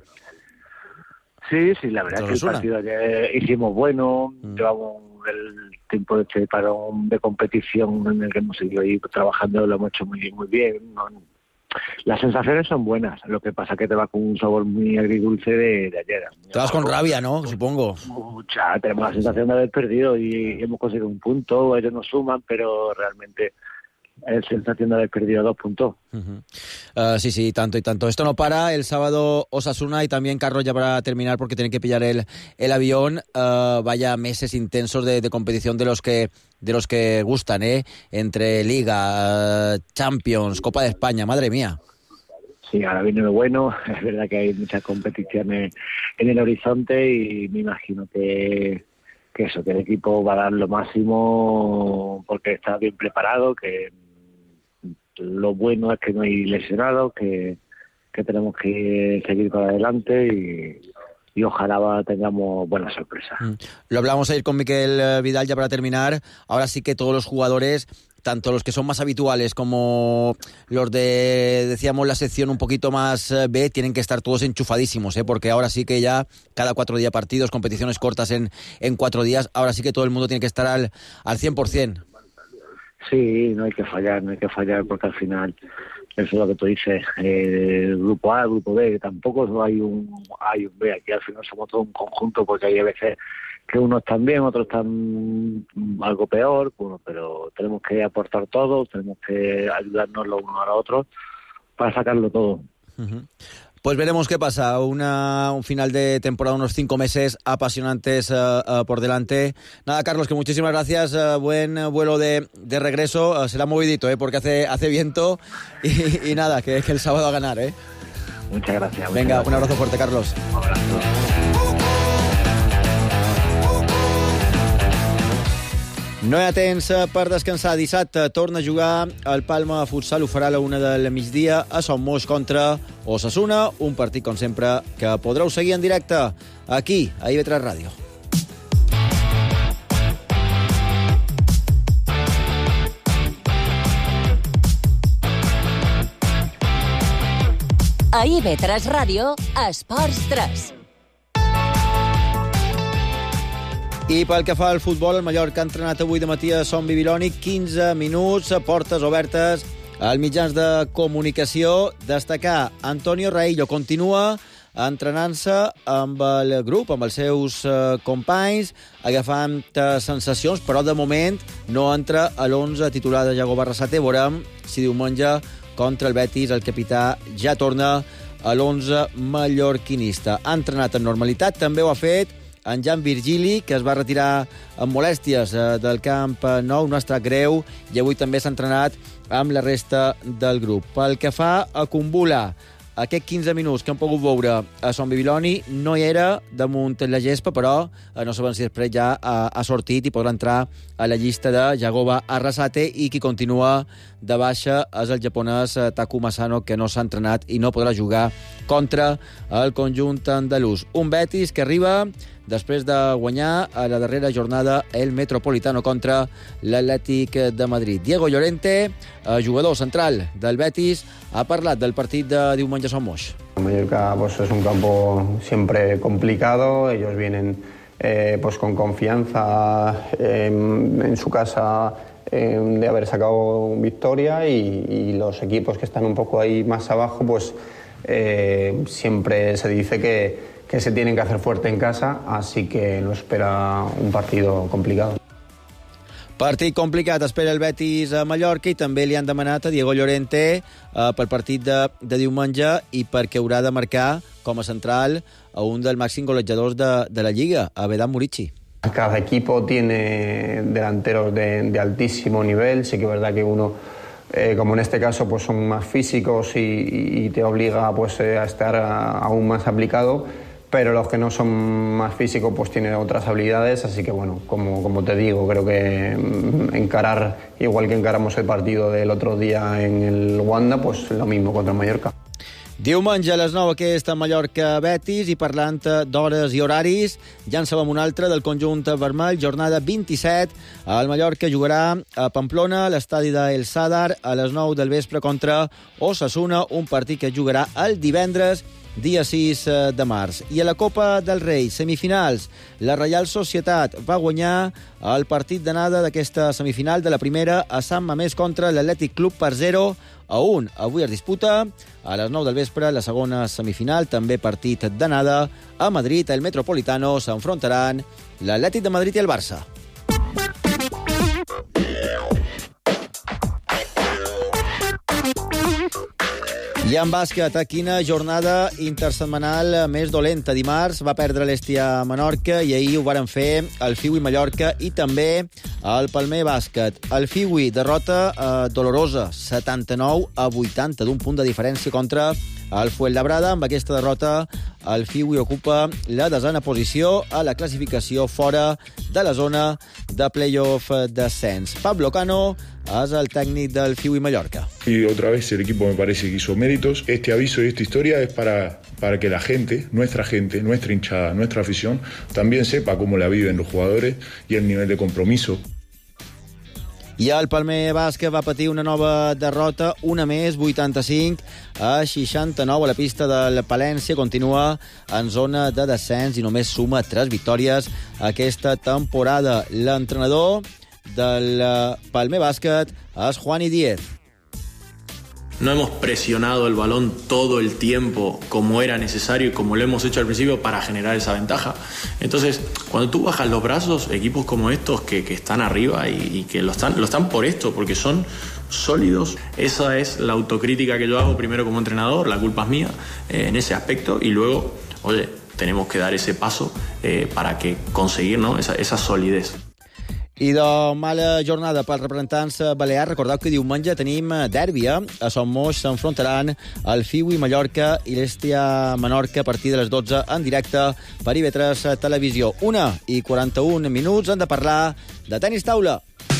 Sí, la verdad es que el partido ayer hicimos bueno, llevamos el tiempo de este parón de competición en el que hemos seguido ahí trabajando, lo hemos hecho muy bien. Las sensaciones son buenas, lo que pasa es que te vas con un sabor muy agridulce de ayer. Te vas con rabia, ¿no? Supongo. Mucha, tenemos la sensación de haber perdido y hemos conseguido un punto, ellos nos suman, pero realmente es sensación de haber perdido 2 puntos. Sí, tanto y tanto. Esto no para, el sábado Osasuna y también Carlos, ya para terminar, porque tienen que pillar el avión. Vaya meses intensos de competición de los que gustan, entre Liga, Champions, Copa de España, madre mía. Sí, ahora viene lo bueno, es verdad que hay muchas competiciones en el horizonte y me imagino que el equipo va a dar lo máximo porque está bien preparado, que lo bueno es que no hay lesionados, que tenemos que seguir para adelante y ojalá tengamos buenas sorpresas. Lo hablamos ayer con Miquel Vidal, ya para terminar. Ahora sí que todos los jugadores, tanto los que son más habituales como los de, decíamos, la sección un poquito más B, tienen que estar todos enchufadísimos, porque ahora sí que ya cada 4 días partidos, competiciones cortas en 4 días, ahora sí que todo el mundo tiene que estar al 100%. Sí, no hay que fallar porque al final, eso es lo que tú dices, el grupo A, el grupo B, que tampoco hay un B, aquí al final somos todo un conjunto porque hay veces que unos están bien, otros están algo peor, bueno, pero tenemos que aportar todo, tenemos que ayudarnos los unos a los otros para sacarlo todo. Pues veremos qué pasa. Un final de temporada, unos 5 meses apasionantes por delante. Nada, Carlos, que muchísimas gracias. Buen vuelo de regreso. Será movidito, porque hace viento. Y nada, que el sábado a ganar, Muchas gracias. Venga, un abrazo fuerte, Carlos. Un abrazo. No hi ha temps per descansar. Dissabte torna a jugar el Palma Futsal, ho farà a la 1 del migdia a Son Moix contra Osasuna, un partit, com sempre, que podreu seguir en directe aquí, a IB3 Ràdio. A IB3 Ràdio, Esports 3. I pel que fa al futbol, el Mallorca ha entrenat avui de matí a Son Bibiloni, 15 minuts, portes obertes als mitjans de comunicació. Destacar, Antonio Raillo continua entrenant-se amb el grup, amb els seus companys, agafant sensacions, però de moment no entra a l'11 titular de Iago Barrasate. Veurem si diumenge contra el Betis el capità ja torna a l'11 mallorquinista. Ha entrenat en normalitat, també ho ha fet en Jan Virgili, que es va retirar amb molèsties del camp nou, no ha estat greu, i avui també s'ha entrenat amb la resta del grup. Pel que fa a Kumbula, aquests 15 minuts que hem pogut veure a Son Bibiloni no hi era damunt la gespa, però no sabem si després ja ha sortit i podrà entrar a la llista de Jagoba Arrasate, i qui continua de baixa és el japonès Takuma Asano, que no s'ha entrenat i no podrà jugar contra el conjunt andalús. Un Betis que arriba després de guanyar a la darrera jornada el Metropolitano contra l'Atlètic de Madrid. Diego Llorente, jugador central del Betis, ha parlat del partit de diumenge a Son Moix. Mallorca pues, es un campo siempre complicado, ellos vienen pues con confianza en su casa de haber sacado victoria y los equipos que están un poco ahí más abajo, pues siempre se dice que se tienen que hacer fuerte en casa, así que lo espera un partido complicado. Partit complicat espera el Betis a Mallorca i també li han demanat a Diego Llorente pel partit de diumenge i perquè haurà de marcar com a central a un dels màxims golejadors de la Lliga, a Vedat Murici. Cada equipo tiene delanteros de altísimo nivel, sí que es verdad que uno, como en este caso, pues son más físicos y te obliga pues a estar aún más aplicado, pero los que no son más físicos pues tienen otras habilidades, así que bueno, como te digo, creo que encarar, igual que encaramos el partido del otro día en el Wanda, pues lo mismo contra el Mallorca. Diumenge a les 9 aquesta Mallorca-Betis i parlant d'hores i horaris, ja en sabem un altre del conjunt vermell, jornada 27. El Mallorca jugarà a Pamplona, a l'estadi d'El Sadar, a les 9 del vespre contra Osasuna, un partit que jugarà el divendres, dia 6 de març. I a la Copa del Rei, semifinals, la Reial Societat va guanyar el partit d'anada d'aquesta semifinal de la primera a Sant Mamés contra l'Atlètic Club per 0-1. Avui es disputa a les 9 del vespre la segona semifinal, també partit d'anada a Madrid. El Metropolitano s'enfrontaran l'Atlètic de Madrid i el Barça. I en bàsquet, quina jornada intersetmanal més dolenta. Dimarts va perdre l'Hèstia a Menorca i ahir ho varen fer el Fiui Mallorca i també el Palmer Bàsquet. El Fiui derrota dolorosa, 79-80, d'un punt de diferència contra el Fuenlabrada. Amb aquesta derrota, el Fiui ocupa la 10a posició a la classificació fora de la zona de playoff d'ascens. Pablo Cano és el tècnic del Fiui Mallorca. Y otra vez el equipo me parece que hizo méritos. Este aviso y esta historia es para que la gente, nuestra hinchada, nuestra afición, también sepa cómo la viven los jugadores y el nivel de compromiso. I el Palmer Bàsquet va patir una nova derrota, una més, 85-69 a la pista del Palència. Continua en zona de descens i només suma 3 victòries aquesta temporada. L'entrenador del Palmer Bàsquet és Juani Díez. No hemos presionado el balón todo el tiempo como era necesario y como lo hemos hecho al principio para generar esa ventaja. Entonces, cuando tú bajas los brazos, equipos como estos que están arriba y que lo están por esto, porque son sólidos, esa es la autocrítica que yo hago primero como entrenador, la culpa es mía en ese aspecto, y luego, oye, tenemos que dar ese paso para que conseguir, ¿no?, esa solidez. I de mala jornada pels representants balears. Recordeu que diumenge tenim derbi. A Son Moix s'enfrontaran el Fiui Mallorca i l'Hèstia Menorca a partir de les 12 en directe per IB3 Televisió. 1:41 hem de parlar de tenis taula.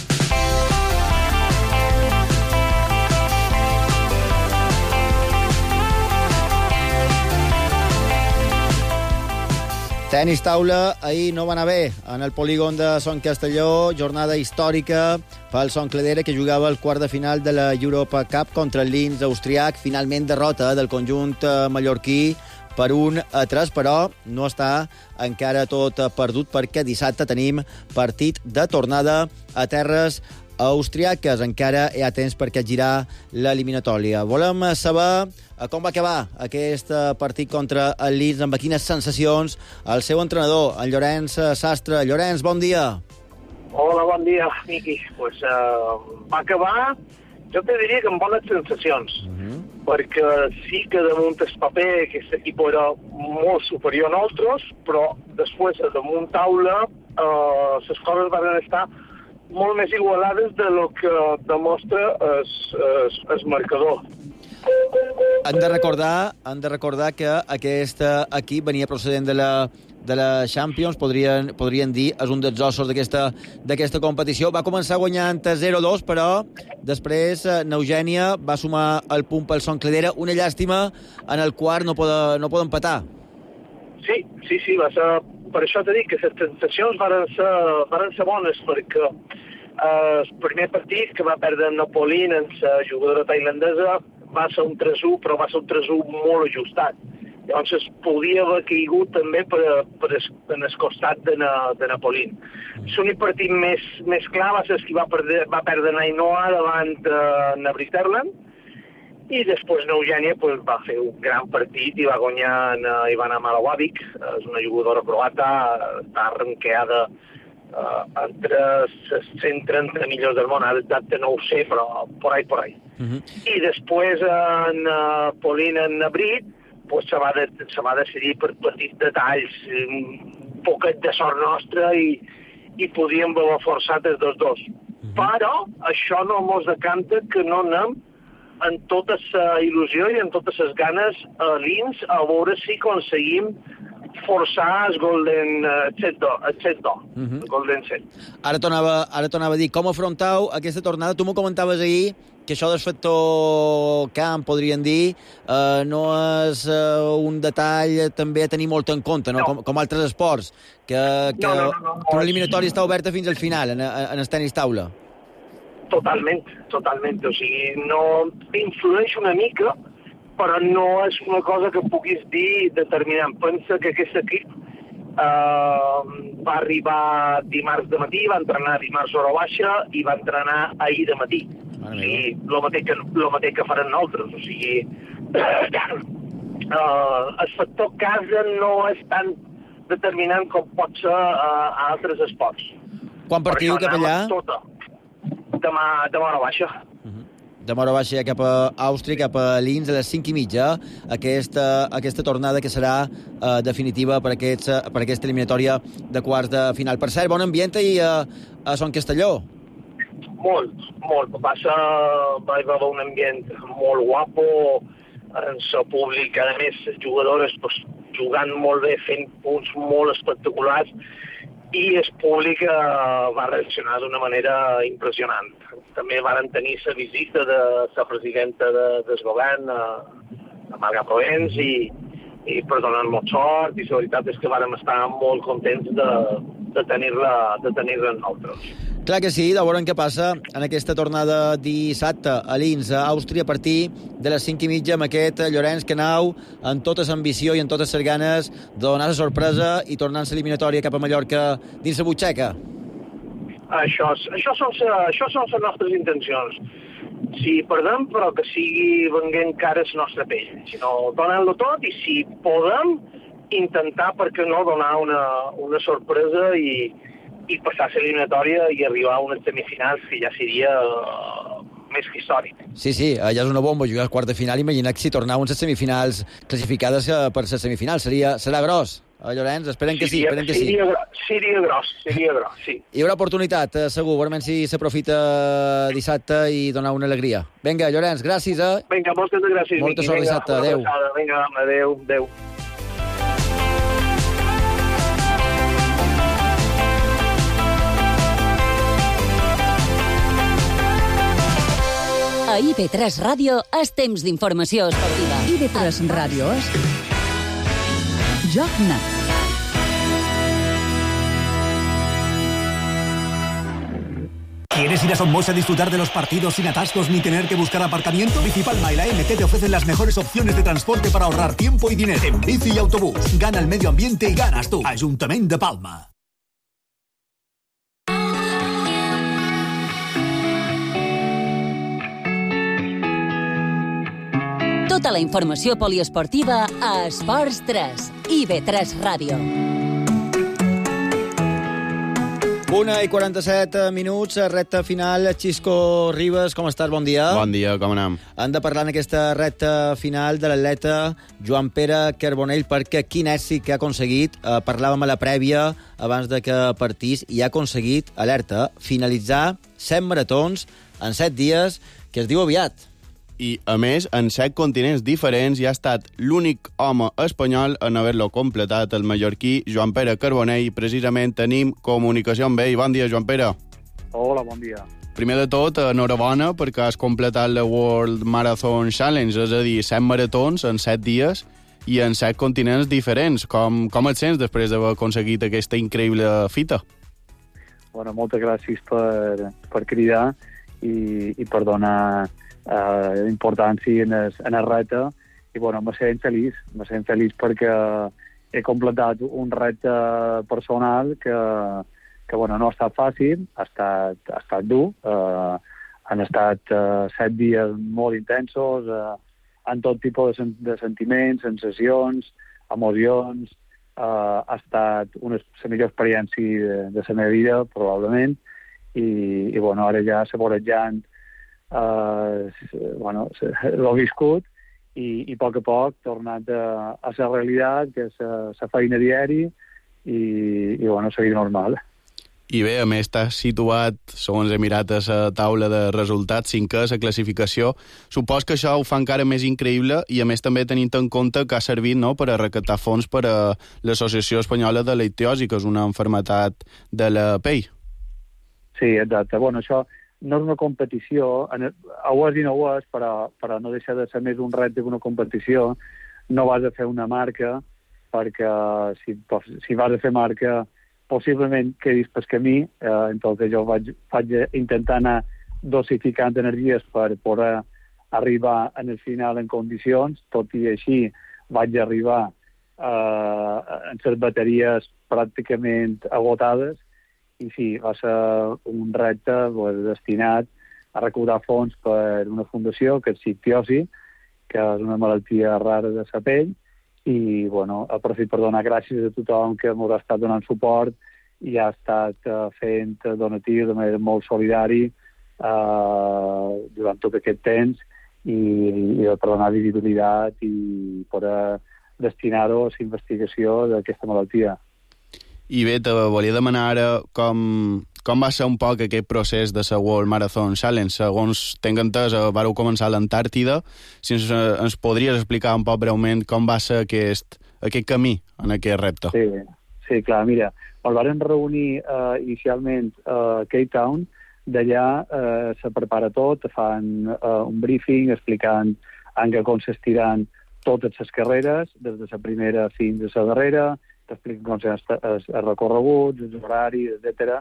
Tenis taula, ahir no va anar bé en el polígon de Son Castelló, jornada històrica pel Son Cledera, que jugava el quart de final de la Europa Cup contra el Linz austriac. Finalment derrota del conjunt mallorquí per 1-3, però no està encara tot perdut perquè dissabte tenim partit de tornada a terres austriaques. Encara hi ha temps perquè girar l'eliminatòria. Volem saber com va acabar aquest partit contra el Linz, amb quines sensacions el seu entrenador, en Llorenç Sastre. Llorenç, bon dia. Hola, bon dia, Miqui. Pues, va acabar, jo te diria que amb bones sensacions, perquè sí que damunt el paper aquest equip era molt superior a nosaltres, però després damunt taula les coses van estar molt més igualades de lo que demostra el marcador. Han de recordar que aquest equip venia procedent de la Champions, podrien dir, és un dels ossos d'aquesta competició. Va començar guanyant 0-2, però després n'Eugènia va sumar el punt pel Son Cledera. Una llàstima en el quart no poden empatar. Sí, va ser... Per això t'he dit que les sensacions van ser bones, perquè el primer partit que va perdre Napolin, la jugadora tailandesa, va ser un 3-1, però va ser un 3-1 molt ajustat. Llavors podia haver caigut també en el costat de Napolín. L'únic partit més clar va ser que va perdre Nainoa davant Navristerland, i després Eugènia va fer un gran partit i va guanyar Ivana Malawavic, és una jugadora croata, està ranqueada entre les 130 millors del món, ara exacte no ho sé, però por ahí. I després en Polín en Navrit se va decidir per petits detalls, un poquet de sort nostra i podíem haver forçat els dos. Però això no mos decanta que no anem en tota la il·lusió i en totes les ganes a Linz a veure si aconseguim forçar el Golden Set. Golden Set. Ara tornava a dir, com afrontau aquesta tornada? Tu m'ho comentaves ahir, que això del factor camp, podríem dir, no és un detall també a tenir molt en compte, no? Com altres esports, que una eliminatòria està oberta fins al final en el tenis taula. Totalment. O sigui, no influeix una mica, però no és una cosa que puguis dir determinant. Pensa que aquest equip va arribar dimarts de matí, va entrenar dimarts hora baixa i va entrenar ahir de matí. O sigui, el mateix que faran nosaltres. O sigui, el factor casa no és tan determinant com pot ser a altres esports. Quan partiu cap allà? Demà hora baixa. Demà hora baixa cap a Àustria, cap a Linz, a les 5:30, aquesta tornada que serà definitiva per aquesta eliminatòria de quarts de final. Per cert, bon ambient ahir a Son Castelló. Molt. Va haver un ambient molt guapo, en el públic, a més, les jugadores jugant molt bé, fent punts molt espectaculars, i el públic va reaccionar d'una manera impressionant. També van tenir la visita de la presidenta del govern, la Marga Provenç, i per donar-nos sort, i la veritat és que vam estar molt contents de tenir-la amb nosaltres. Clar que sí, de veure què passa en aquesta tornada dissabte a Linz, a Àustria, a partir de les 5:30, amb aquest Llorenç Canau, amb tota l'ambició i amb totes les ganes de donar la sorpresa i tornar-se eliminatòria cap a Mallorca dins la butxaca. Això són les nostres intencions. Si perdem, però que sigui venguent cara a la nostra pell. Si no, donant-lo tot, i si podem, intentar, per què no, donar una sorpresa i passar l'eliminatòria i arribar a unes semifinals que ja seria més que històric. Sí, allà és una bomba jugar al quart de final. Imagina't si tornar a unes semifinals classificades per les semifinals. Serà gros, Llorenç? Esperem que sí. Seria gros, sí. Hi haurà oportunitat, segur, veurem si s'aprofita dissabte i donar una alegria. Vinga, Llorenç, gràcies. Vinga, moltes gràcies, Molta sort dissabte, adéu. Vinga, adéu. A IB3 Ràdio és temps d'informació esportiva. IB3 Ràdio és Joc Net. ¿Quieres ir a Somos a disfrutar de los partidos sin atascos ni tener que buscar aparcamiento? Bicipalma y la MT te ofrecen las mejores opciones de transporte para ahorrar tiempo y dinero. En bici y autobús. Gana el medio ambiente y ganas tú. Ayuntamiento de Palma. Tota la informació poliesportiva a Esports 3, IB3 Ràdio. 1:47, recta final. Xisco Ribas, com estàs? Bon dia. Bon dia, com anem? Hem de parlar en aquesta recta final de l'atleta Joan Pere Carbonell, perquè quin èxit que ha aconseguit. Parlàvem a la prèvia, abans de que partís, i ha aconseguit, alerta, finalitzar 100 maratons en 7 dies, que es diu aviat. I, a més, en 7 continents diferents, i ha estat l'únic home espanyol en haver-lo completat, el mallorquí Joan Pere Carbonell. Precisament tenim comunicació amb ell. Bon dia, Joan Pere. Hola, bon dia. Primer de tot, enhorabona perquè has completat la World Marathon Challenge, és a dir, 100 maratons en 7 dies i en 7 continents diferents. Com et sents després d'haver aconseguit aquesta increïble fita? Bueno, moltes gràcies per cridar i per donar importància en el reta, bueno, me sent feliç perquè he completat un repte personal que bueno, no ha estat fàcil, ha estat dur, han estat 7 dies molt intensos, en tot tipus de sentiments, sensacions, emocions. Ha estat la millor experiència de la meva vida, probablement, i bueno, ara ja saborejant l'ho viscut i a poc tornat a la realitat, que és la feina diària i bueno, seguir normal. I bé, a més, t'has situat, segons he mirat a la taula de resultats, 5è a la classificació. Supos que això ho fa encara més increïble i, a més, també tenint en compte que ha servit, no?, per a recaptar fons per a l'Associació Espanyola de la Ictiosi, que és una malaltia de la pell. Sí, exacte. Bueno, això no és una competició, ho és i no ho és, però no deixa de ser més un repte que una competició. No vas a fer una marca, perquè si vas a fer marca possiblement quedis pel camí, entonces jo vaig intentar anar dosificant energies per poder arribar en el final en condicions, tot i així vaig arribar en les bateries pràcticament agotades, i sí, va ser un repte destinat a recaudar fons per una fundació, que és Ictiosi, que és una malaltia rara de la pell, i bueno, aprofito per donar gràcies a tothom que m'ha estat donant suport i ha estat fent donatius de manera molt solidària durant tot aquest temps i per donar visibilitat i per destinar-ho a la investigació d'aquesta malaltia. I bé, te volia demanar ara com va ser un poc aquest procés de la World Marathon Challenge. Segons tinc entès, vareu començar a l'Antàrtida. Si ens podries explicar un poc breument com va ser aquest camí en aquest repte. Sí, clar, mira, ens vam reunir inicialment a Cape Town. D'allà se prepara tot, fan un briefing explicant en què consistiran totes les carreres, des de la primera fins a la darrera, t'expliquen com són els recorreguts, els horaris, etc.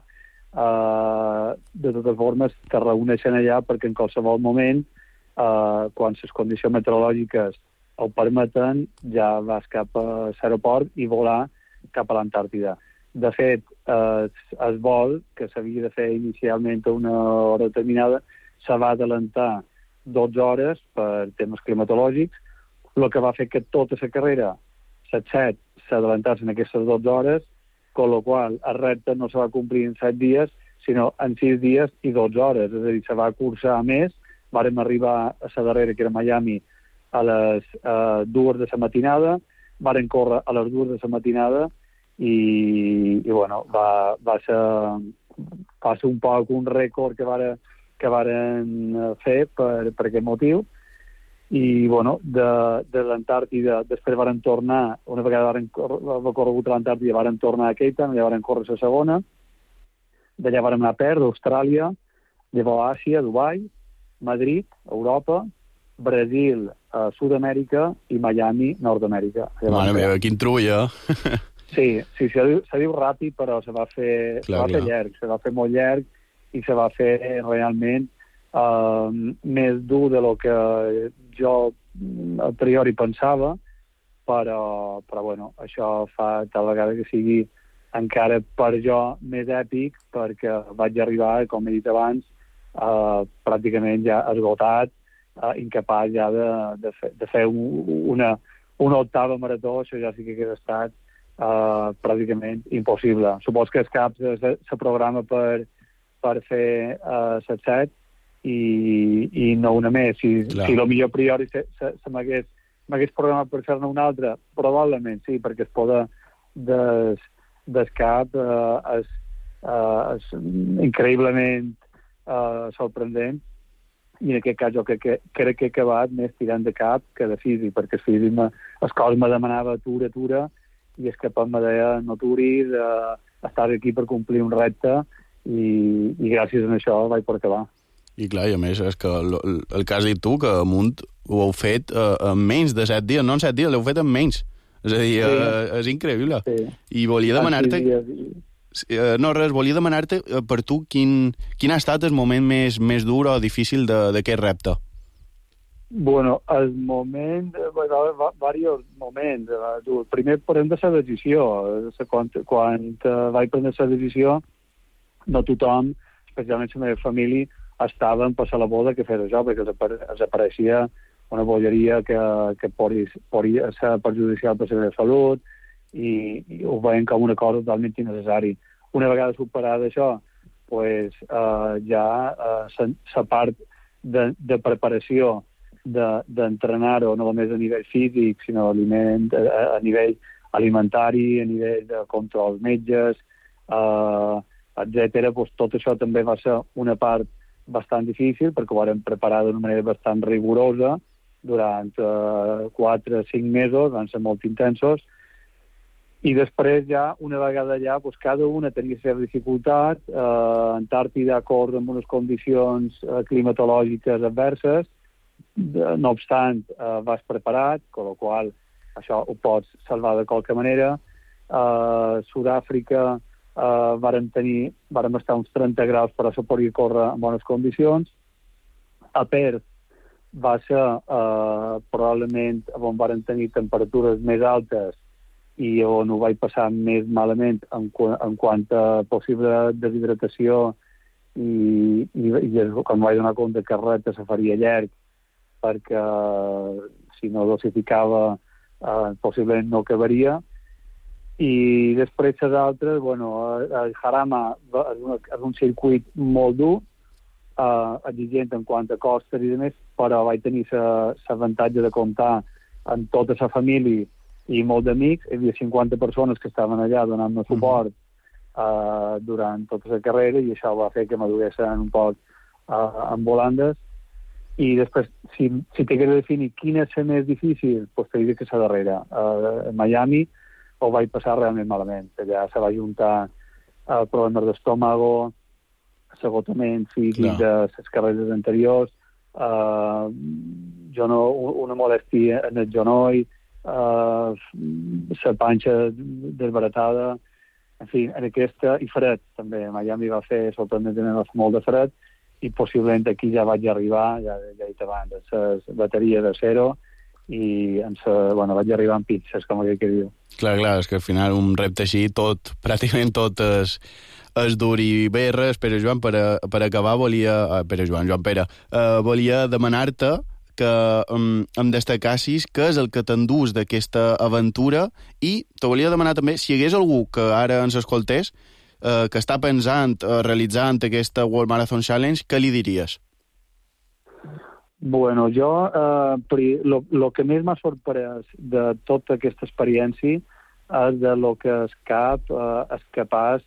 De totes formes, te reuneixen allà perquè en qualsevol moment, quan les condicions meteorològiques ho permeten, ja vas cap a l'aeroport i volar cap a l'Antàrtida. De fet, el vol, que s'havia de fer inicialment a una hora determinada, se va adelantar 12 hores per temes climatològics, el que va fer que tota la carrera, les 7, s'adelantassin aquestes 12 hores, con lo qual el repte no se va complir en 7 dies, sinó en 6 dies i 12 hores. És a dir, se va cursar més, vàrem arribar a la darrera, que era Miami, a les 2 de la matinada, vàrem córrer a les 2 de la matinada i bueno, va ser un poc un rècord que varen fer per aquest motiu. I, bueno, de l'Antàrtida, després varen tornar, una vegada varen recorregut a l'Antàrtida, varen tornar a Cape Town, allà varen córrer la segona, d'allà varen anar a Perth, Austràlia, llavors Àsia, Dubai, Madrid, Europa, Brasil, Sud-amèrica i Miami, Nord-amèrica. Mare meva, quin trull, Sí, se diu ràpid, però se va fer llarg, se va fer molt llarg i se va fer realment més dur de lo que jo a priori pensava, però bueno, això fa tal vegada que sigui encara per jo més èpic, perquè vaig arribar, com he dit abans, pràcticament ja esgotat, incapaç ja de fer una octava marató. Això ja sí que hagués estat pràcticament impossible. Supos que el CAP se programa per fer 7 i no una més. Si el millor a priori m'hagués programat per fer-ne una altra, probablement sí, perquè es poda del CAP és increïblement sorprendent, i en aquest cas jo crec que he acabat més tirant de cap que de físic, perquè el físic el cos me demanava atura, i el cap me deia no aturis, estàs aquí per complir un repte, i gràcies a això vaig per acabar. I clar, i a més, és que el que has dit tu, que amunt ho heu fet en menys de 7 dies, no en 7 dies, l'heu fet en menys. És a dir, és increïble. Sí. I volia demanar-te... volia demanar-te per tu quin ha estat el moment més dur o difícil d'aquest repte. Bueno, el moment, diversos moments. Primer, parlem de la decisió. Quan vaig prendre la decisió, no tothom, especialment la meva família, estaven per la boda que fes això, perquè els apareixia una bogeria que podria ser perjudicial per la seva salut i ho veiem com una cosa totalment innecessària. Una vegada superada això, pues, ja la part de preparació d'entrenar-ho no només a nivell físic, sinó a nivell alimentari, a nivell de contra els metges, etc. Pues, tot això també va ser una part bastant difícil perquè ho vam preparar d'una manera bastant rigorosa durant 4 o 5 mesos, van ser molt intensos, i després ja, una vegada allà, pues, cada una tenia la seva dificultat. Antàrtida corre amb unes condicions climatològiques adverses, no obstant, vas preparat, amb la qual això ho pots salvar de qualque manera. Sud-àfrica vàrem estar uns 30 graus, però se podia córrer en bones condicions. A Perth va ser probablement on vàrem tenir temperatures més altes i on ho vaig passar més malament en quant a possible deshidratació i quan vaig donar compte que res se faria llarg perquè si no dosificava possiblement no acabaria. I després les altres, el Jarama és un circuit molt dur, exigent en quant a costes i demés, però vaig tenir l'avantatge de comptar amb tota la família i molt d'amics. Hi havia 50 persones que estaven allà donant-me suport durant tota la carrera i això va fer que m'aduguessin un poc en volandes. I després, si t'hagués de definir quina és la més difícil, doncs t'he dit que la darrera. A Miami ho vaig passar realment malament. Allà se va juntar problemes d'estómago, s'agotament físic de les carreres anteriors, una molèstia en el genoll, la panxa desbaratada, en fi, en aquesta, i fred, també. A Miami va fer sorprenentment molt de fred, i possiblement aquí ja vaig arribar, ja he dit abans, a la bateria de zero, i vaig arribar en pizzas, com aquell que diu. Clar, és que al final un repte així, pràcticament tot és dur. I bé, res, Pere Joan, per acabar Joan Pere, volia demanar-te que em destacassis què és el que t'endús d'aquesta aventura i te volia demanar també si hi hagués algú que ara ens escoltés que està pensant, realitzant aquesta World Marathon Challenge, què li diries? Bueno, jo, el que més m'ha sorprès de tota aquesta experiència és de lo que el cap és capaç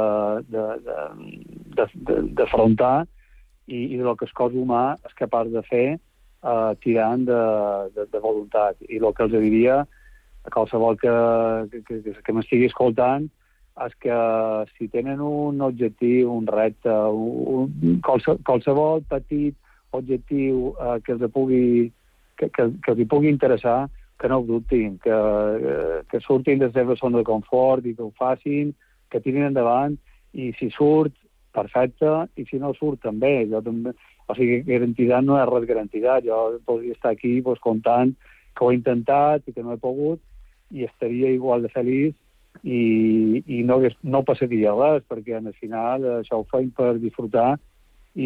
d'afrontar i de lo que el cos humà és capaç de fer tirant de voluntat. I el que els diria a qualsevol que m'estigui escoltant és que si tenen un objectiu, un repte, qualsevol petit objectiu que els pugui interessar, que no ho dubtin, que surtin de la seva zona de confort i que ho facin, que tirin endavant, i si surt, perfecte, i si no surt, també. O sigui, garantitat no és res garantitat. Jo podria estar aquí comptant que ho he intentat i que no he pogut, i estaria igual de feliç i no passaria res, perquè al final això ho feim per disfrutar i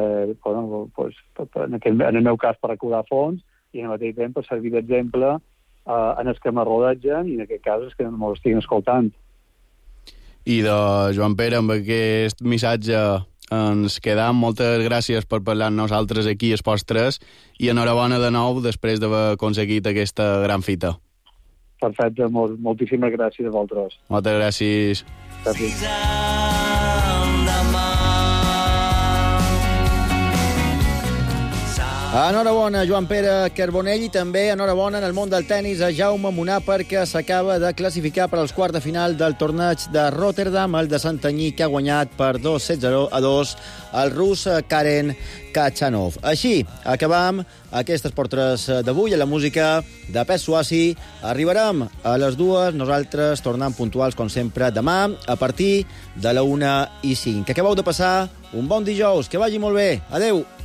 en el meu cas per recaudar fons i al mateix temps per servir d'exemple en els que me rodegen i en aquest cas els que no m'estiguin escoltant. I de Joan Pere, amb aquest missatge ens quedam. Moltes gràcies per parlar amb nosaltres aquí a Esports 3 i enhorabona de nou després d'haver aconseguit aquesta gran fita. Perfecte, moltíssimes gràcies a vosaltres. Moltes gràcies. Gràcies. Enhorabona, Joan Pere Carbonell, i també enhorabona en el món del tennis a Jaume Munà perquè s'acaba de classificar per als quarts de final del torneig de Rotterdam, el de Santanyí, que ha guanyat per 2-7-0-2 el rus Karen Khachanov. Així, acabam aquest Esport 3 d'avui a la música de Pep Suassi. Arribarem a les 2, nosaltres tornant puntuals, com sempre, demà, a partir de la 1:05. Que acabeu de passar un bon dijous, que vagi molt bé. Adeu!